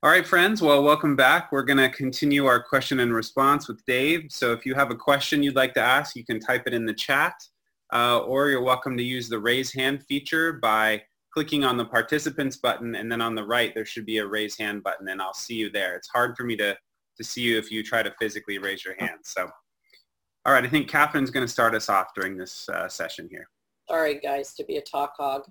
All right, friends. Well, welcome back. We're going to continue our question and response with Dave. So if you have a question you'd like to ask, you can type it in the chat, or you're welcome to use the raise hand feature by clicking on the participants button, and then on the right, there should be a raise hand button, and I'll see you there. It's hard for me to see you if you try to physically raise your hand. So, all right, I think Catherine's going to start us off during this session here. Sorry, guys, to be a talk hog.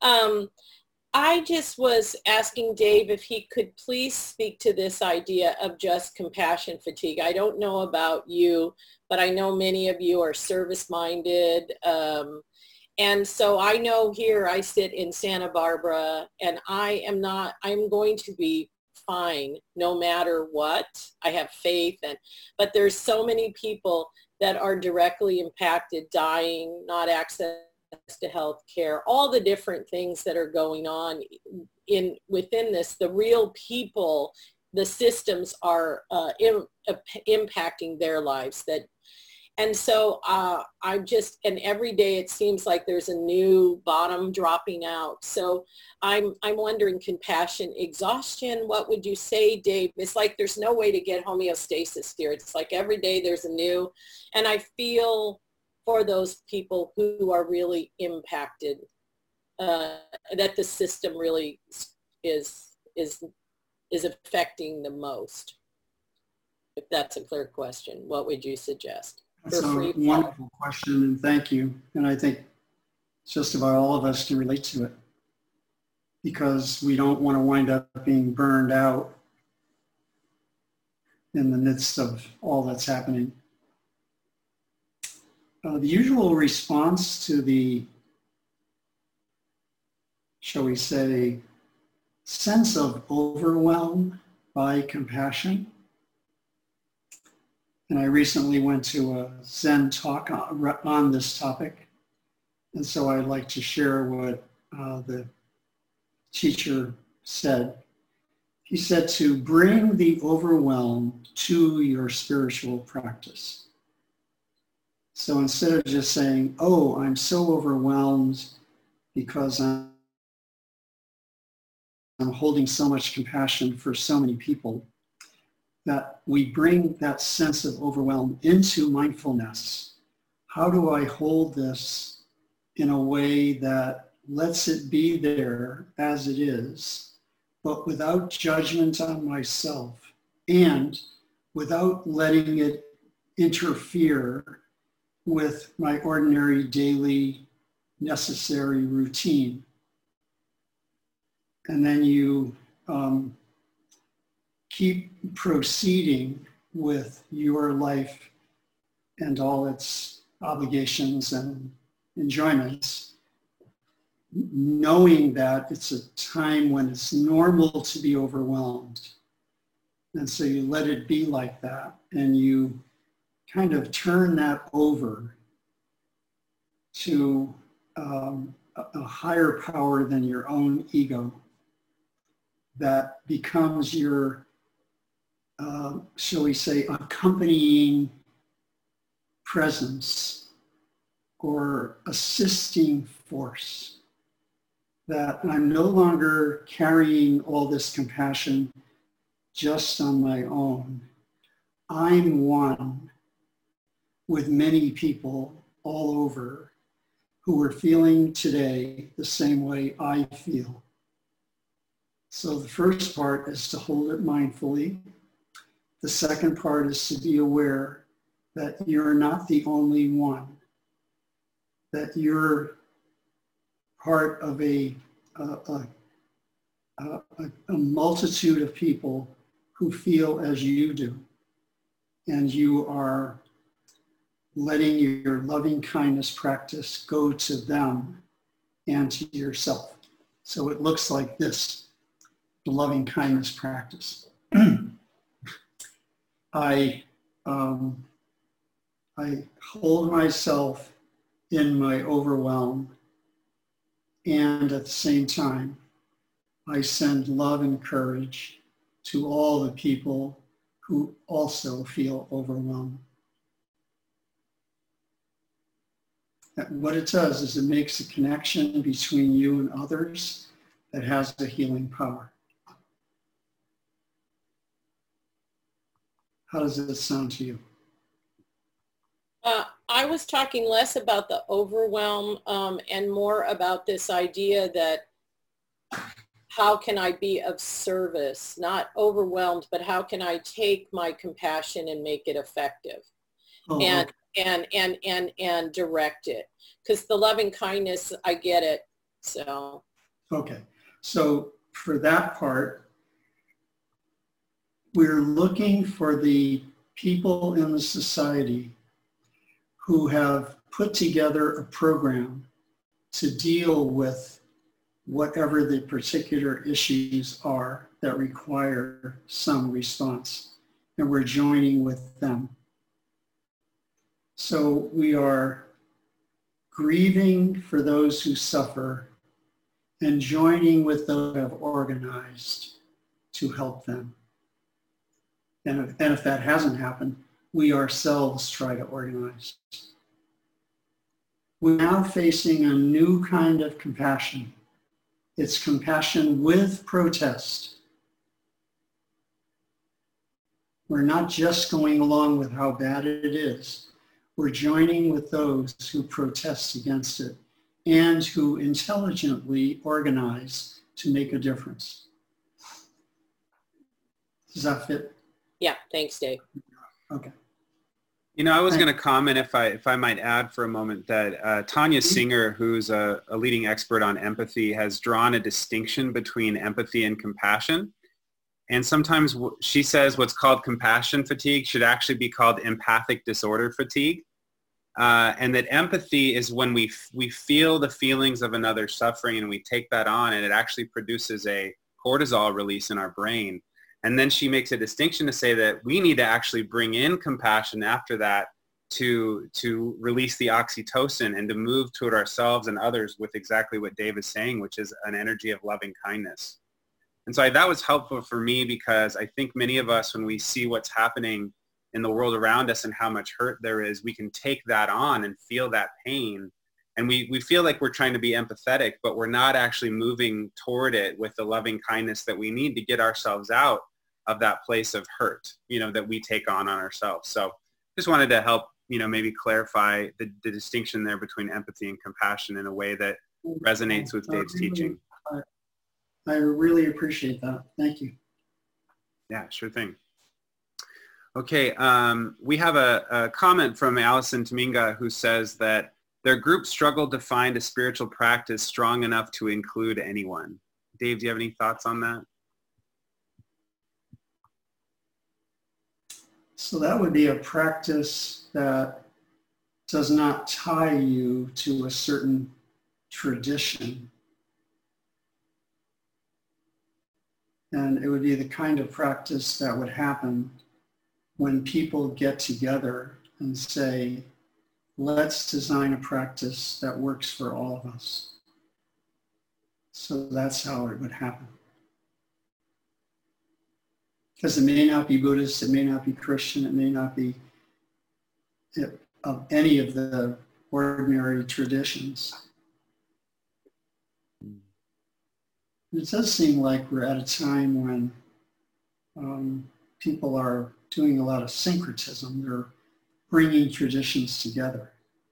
I just was asking Dave if he could please speak to this idea of just compassion fatigue. I don't know about you, but I know many of you are service-minded. And so I know here I sit in Santa Barbara, and I'm going to be fine no matter what. I have faith, but there's so many people that are directly impacted, dying, not access to health care, all the different things that are going on within this. The real people, the systems are impacting their lives. And so and every day it seems like there's a new bottom dropping out. So I'm wondering, compassion, exhaustion, what would you say, Dave? It's like there's no way to get homeostasis here. It's like every day there's a new, and I feel for those people who are really impacted, that the system really is affecting the most. If that's a clear question, what would you suggest? That's a wonderful question, and thank you. And I think just about all of us can relate to it, because we don't want to wind up being burned out in the midst of all that's happening. The usual response to the, shall we say, sense of overwhelm by compassion. And I recently went to a Zen talk on this topic. And so I'd like to share what the teacher said. He said to bring the overwhelm to your spiritual practice. So instead of just saying, oh, I'm so overwhelmed because I'm holding so much compassion for so many people, that we bring that sense of overwhelm into mindfulness. How do I hold this in a way that lets it be there as it is, but without judgment on myself and without letting it interfere with my ordinary daily necessary routine? And then you keep proceeding with your life and all its obligations and enjoyments, knowing that it's a time when it's normal to be overwhelmed. And so you let it be like that, and you kind of turn that over to a higher power than your own ego that becomes your, shall we say, accompanying presence or assisting force. That I'm no longer carrying all this compassion just on my own. I'm one with many people all over who are feeling today the same way I feel. So the first part is to hold it mindfully. The second part is to be aware that you're not the only one, that you're part of a multitude of people who feel as you do, and you are letting your loving kindness practice go to them and to yourself. So it looks like this, the loving kindness practice. I hold myself in my overwhelm, and at the same time, I send love and courage to all the people who also feel overwhelmed. And what it does is it makes a connection between you and others that has a healing power. How does it sound to you? I was talking less about the overwhelm and more about this idea that how can I be of service, not overwhelmed, but how can I take my compassion and make it effective and direct it? Because the loving kindness, I get it. So. Okay. So for that part, we're looking for the people in the society who have put together a program to deal with whatever the particular issues are that require some response. And we're joining with them. So we are grieving for those who suffer and joining with those who have organized to help them. And if that hasn't happened, we ourselves try to organize. We're now facing a new kind of compassion. It's compassion with protest. We're not just going along with how bad it is. We're joining with those who protest against it and who intelligently organize to make a difference. Does that fit? Yeah, thanks, Dave. Okay. You know, I was going to comment, if I might add for a moment, that Tanya Singer, who's a leading expert on empathy, has drawn a distinction between empathy and compassion. And sometimes she says what's called compassion fatigue should actually be called empathic disorder fatigue. And that empathy is when we feel the feelings of another suffering and we take that on, and it actually produces a cortisol release in our brain. And then she makes a distinction to say that we need to actually bring in compassion after that to release the oxytocin and to move toward ourselves and others with exactly what Dave is saying, which is an energy of loving kindness. And so that was helpful for me, because I think many of us, when we see what's happening in the world around us and how much hurt there is, we can take that on and feel that pain. And we feel like we're trying to be empathetic, but we're not actually moving toward it with the loving kindness that we need to get ourselves out of that place of hurt, that we take on ourselves. So just wanted to help, maybe clarify the distinction there between empathy and compassion in a way that resonates with Dave's teaching. I really appreciate that. Thank you. Yeah, sure thing. Okay, we have a comment from Allison Tominga, who says that their group struggled to find a spiritual practice strong enough to include anyone. Dave, do you have any thoughts on that? So that would be a practice that does not tie you to a certain tradition. And it would be the kind of practice that would happen when people get together and say, let's design a practice that works for all of us. So that's how it would happen. Because it may not be Buddhist, it may not be Christian, it may not be of any of the ordinary traditions. It does seem like we're at a time when people are doing a lot of syncretism. They're bringing traditions together.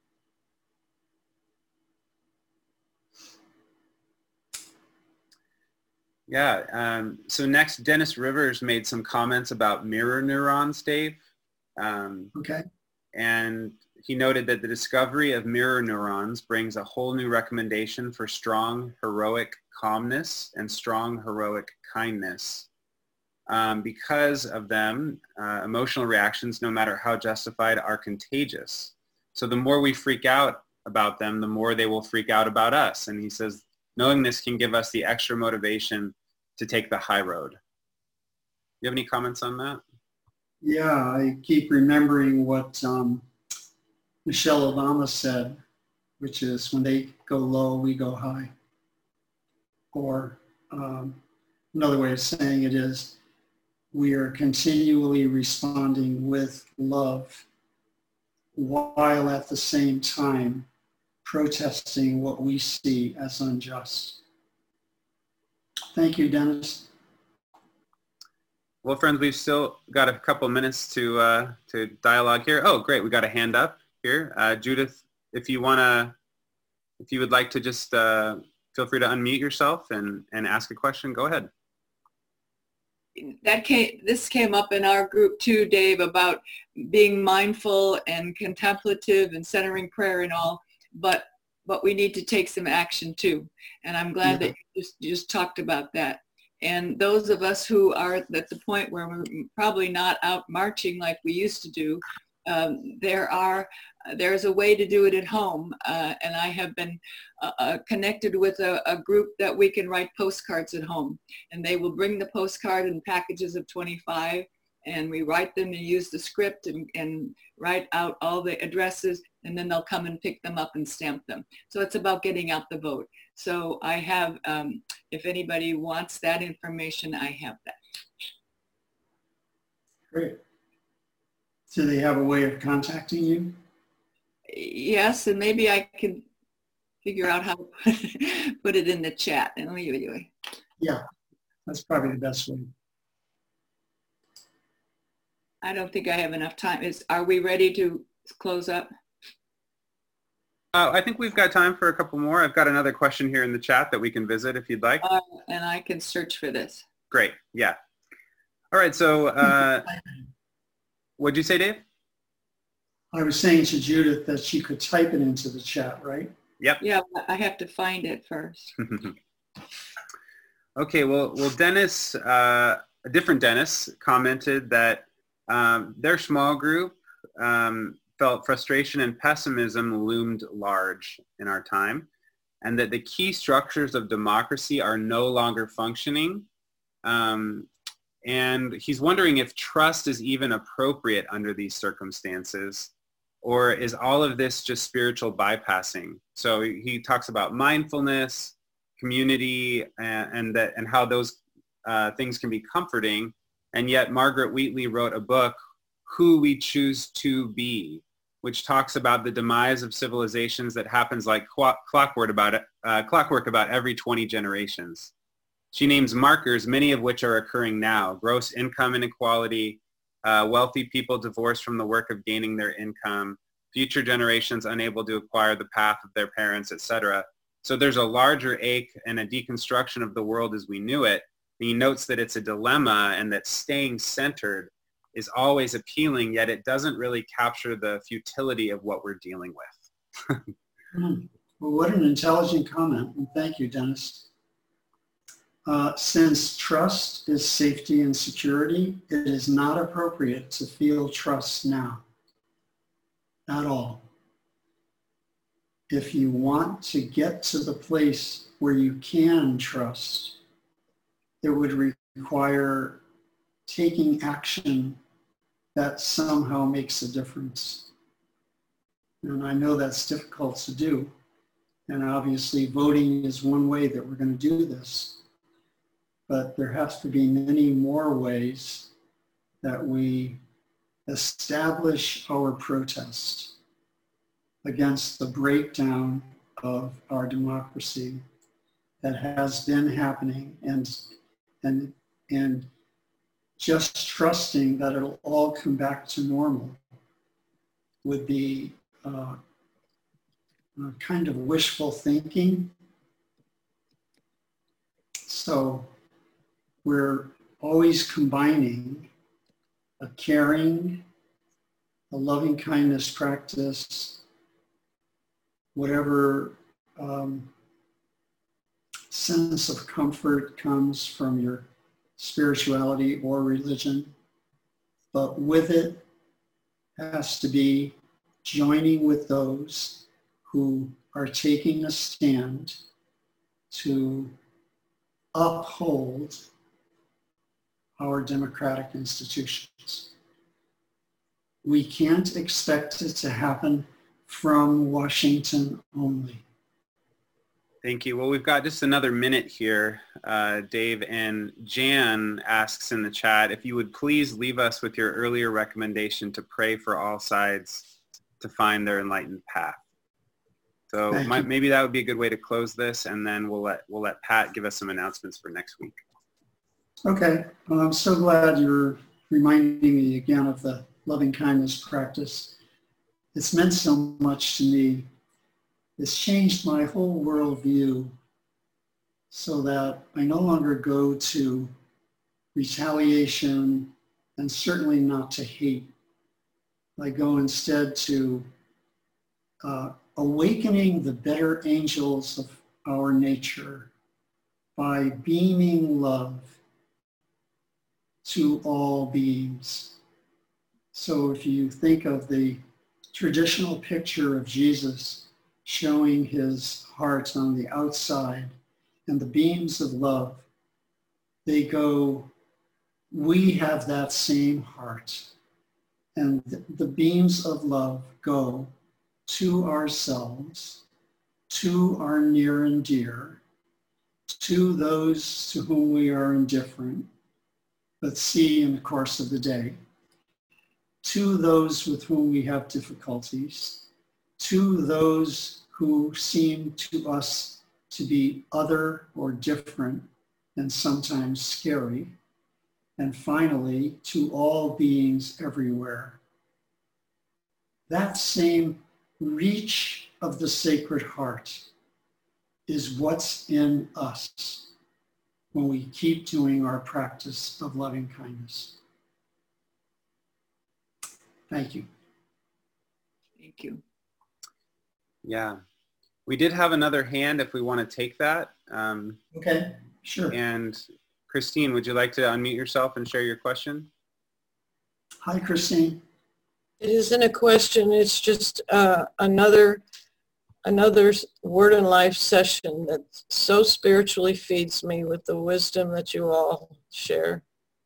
Yeah, so next, Dennis Rivers made some comments about mirror neurons, Dave. Okay. And he noted that the discovery of mirror neurons brings a whole new recommendation for strong, heroic calmness and strong, heroic kindness. Because of them, emotional reactions, no matter how justified, are contagious. So the more we freak out about them, the more they will freak out about us. And he says, knowing this can give us the extra motivation to take the high road. Do you have any comments on that? Yeah, I keep remembering what Michelle Obama said, which is when they go low, we go high. Or another way of saying it is, we are continually responding with love while at the same time protesting what we see as unjust. Thank you, Dennis. Well, friends, we've still got a couple minutes to dialogue here. Oh, great. We got a hand up here. Judith, if you would like to just feel free to unmute yourself and ask a question, go ahead. This came up in our group too, Dave, about being mindful and contemplative and centering prayer and all, but we need to take some action too. And I'm glad that you just talked about that. And those of us who are at the point where we're probably not out marching like we used to do, there's a way to do it at home. And I have been connected with a group that we can write postcards at home. And they will bring the postcard in packages of 25. And we write them and use the script and write out all the addresses. And then they'll come and pick them up and stamp them. So it's about getting out the vote. So I have, if anybody wants that information, I have that. Great. Do they have a way of contacting you? Yes, and maybe I can figure out how to put it in the chat. Anyway. Yeah, that's probably the best way. I don't think I have enough time. Are we ready to close up? I think we've got time for a couple more. I've got another question here in the chat that we can visit if you'd like. And I can search for this. Great, yeah. All right, so what'd you say, Dave? I was saying to Judith that she could type it into the chat, right? Yep. Yeah, I have to find it first. Okay, well, Dennis, a different Dennis, commented that their small group felt frustration and pessimism loomed large in our time, and that the key structures of democracy are no longer functioning. And he's wondering if trust is even appropriate under these circumstances, or is all of this just spiritual bypassing? So he talks about mindfulness, community, and how those things can be comforting. And yet Margaret Wheatley wrote a book, Who We Choose to Be, which talks about the demise of civilizations that happens like clockwork about every 20 generations. She names markers, many of which are occurring now: gross income inequality, wealthy people divorced from the work of gaining their income, future generations unable to acquire the path of their parents, etc. So there's a larger ache and a deconstruction of the world as we knew it. And he notes that it's a dilemma and that staying centered is always appealing, yet it doesn't really capture the futility of what we're dealing with. Well, what an intelligent comment, and thank you, Dennis. Since trust is safety and security, it is not appropriate to feel trust now at all. If you want to get to the place where you can trust, it would require taking action that somehow makes a difference. And I know that's difficult to do. And obviously voting is one way that we're going to do this. But there has to be many more ways that we establish our protest against the breakdown of our democracy that has been happening, and just trusting that it'll all come back to normal would be kind of wishful thinking. So we're always combining a caring, a loving kindness practice, whatever sense of comfort comes from your spirituality or religion, but with it has to be joining with those who are taking a stand to uphold our democratic institutions. We can't expect it to happen from Washington only. Thank you. Well, we've got just another minute here, Dave, and Jan asks in the chat if you would please leave us with your earlier recommendation to pray for all sides to find their enlightened path. So maybe that would be a good way to close this, and then we'll let Pat give us some announcements for next week. Okay. Well, I'm so glad you're reminding me again of the loving kindness practice. It's meant so much to me. It's changed my whole worldview so that I no longer go to retaliation and certainly not to hate. I go instead to awakening the better angels of our nature by beaming love to all beings. So if you think of the traditional picture of Jesus showing his heart on the outside and the beams of love, they go, we have that same heart. And the beams of love go to ourselves, to our near and dear, to those to whom we are indifferent, but see in the course of the day, to those with whom we have difficulties, to those who seem to us to be other or different and sometimes scary, and finally, to all beings everywhere. That same reach of the Sacred Heart is what's in us when we keep doing our practice of loving kindness. Thank you. Thank you. Yeah. We did have another hand if we want to take that. Okay, sure. And Christine, would you like to unmute yourself and share your question? Hi, Christine. It isn't a question. It's just another Word and Life session that so spiritually feeds me with the wisdom that you all share.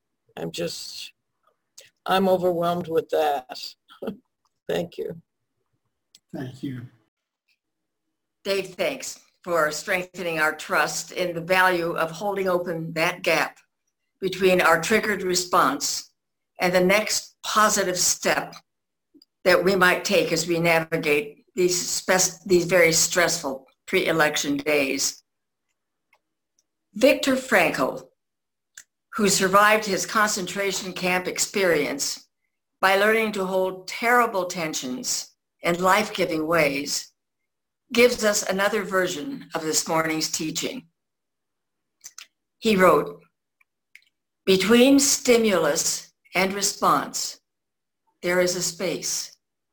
I'm overwhelmed with that. Thank you. Thank you. Dave, thanks for strengthening our trust in the value of holding open that gap between our triggered response and the next positive step that we might take as we navigate these very stressful pre-election days. Viktor Frankl, who survived his concentration camp experience by learning to hold terrible tensions in life-giving ways, gives us another version of this morning's teaching. He wrote, "Between stimulus and response, there is a space.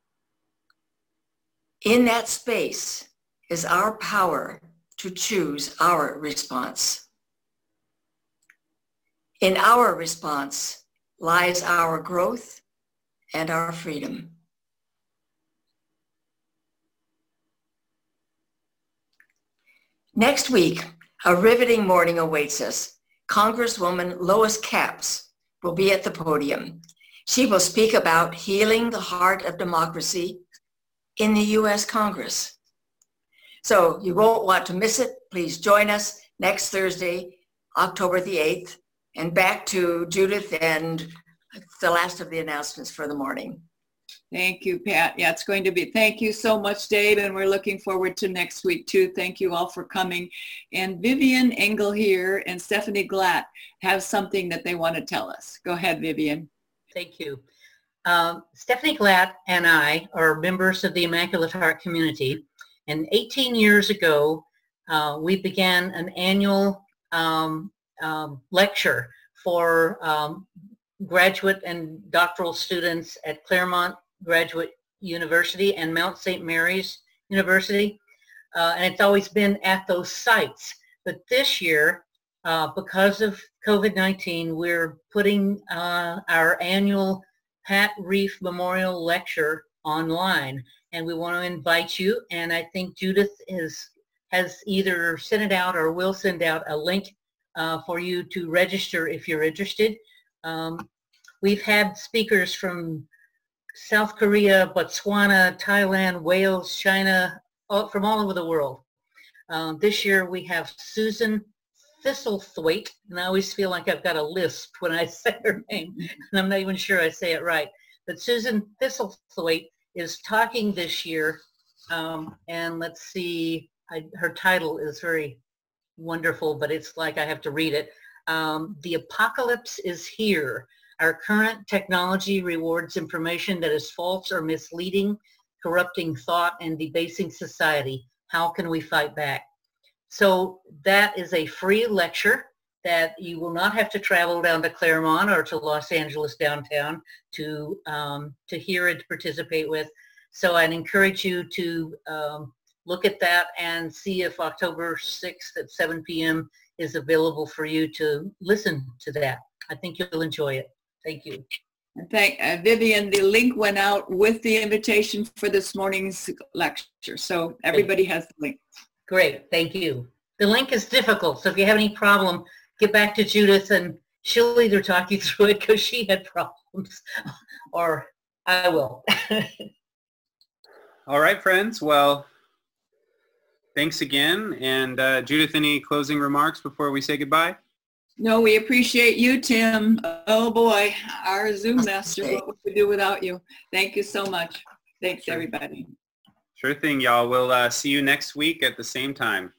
In that space is our power to choose our response. In our response lies our growth and our freedom." Next week, a riveting morning awaits us. Congresswoman Lois Capps will be at the podium. She will speak about healing the heart of democracy in the U.S. Congress. So you won't want to miss it. Please join us next Thursday, October the 8th, and back to Judith and the last of the announcements for the morning. Thank you, Pat. Yeah, it's going to be. Thank you so much, Dave, and we're looking forward to next week, too. Thank you all for coming. And Vivian Engel here and Stephanie Glatt have something that they want to tell us. Go ahead, Vivian. Thank you. Stephanie Glatt and I are members of the Immaculate Heart community, and 18 years ago, we began an annual lecture for graduate and doctoral students at Claremont Graduate University and Mount St. Mary's University, and it's always been at those sites. But this year, because of COVID-19, we're putting our annual Pat Reef Memorial Lecture online, and we want to invite you. And I think Judith has either sent it out or will send out a link for you to register if you're interested. We've had speakers from South Korea, Botswana, Thailand, Wales, China, from all over the world. This year we have Susan Thistlethwaite, and I always feel like I've got a lisp when I say her name, and I'm not even sure I say it right. But Susan Thistlethwaite is talking this year, and let's see, her title is very wonderful, but it's like I have to read it. The apocalypse is here. Our current technology rewards information that is false or misleading, corrupting thought and debasing society. How can we fight back? So that is a free lecture that you will not have to travel down to Claremont or to Los Angeles downtown to hear and participate with. So I'd encourage you to look at that and see if October 6th at 7 p.m. is available for you to listen to that. I think you'll enjoy it. Thank you. And thank Vivian, the link went out with the invitation for this morning's lecture. So everybody has the link. Great, thank you. The link is difficult, so if you have any problem, get back to Judith and she'll either talk you through it because she had problems, or I will. All right, friends. Well, thanks again. And Judith, any closing remarks before we say goodbye? No, we appreciate you, Tim. Oh boy, our Zoom master, what would we do without you? Thank you so much. Thanks, everybody. Sure thing, y'all. We'll see you next week at the same time.